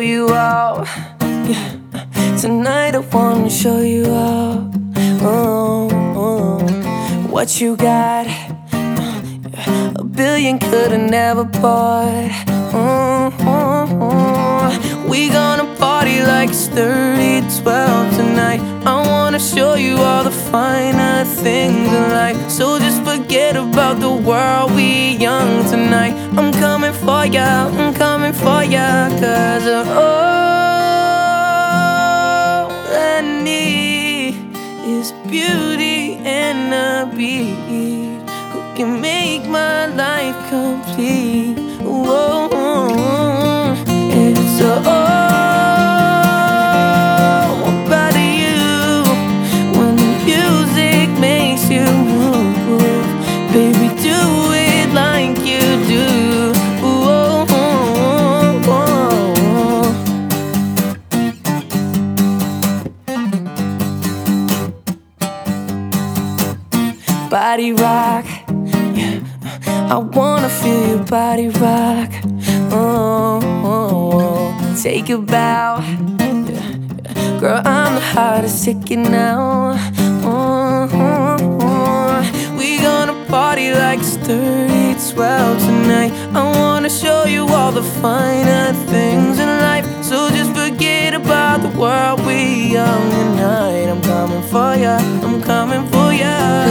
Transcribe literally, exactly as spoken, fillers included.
you out. Yeah. Tonight I wanna show you out. Oh, oh. What you got, a billion could've never bought. Oh, oh, oh. We gonna party like it's thirty twelve tonight. I wanna show you all the finer things in life. So just forget about the world, we young tonight. I'm coming for ya, I'm coming for ya. Cause uh, all I need is beauty and a beat who can make my life complete. Whoa, it's all about you. When the music makes you move, baby, do it like you do. Whoa, body rock, yeah. I wanna feel your body rock. Oh, oh, oh. Take a bow, yeah. Girl, I'm the hottest ticket now. Oh, oh, oh. We gonna party like it's thirty twelve tonight. I wanna show you all the finer things in life. So just forget about the world, we young tonight. I'm coming for ya, I'm coming for ya.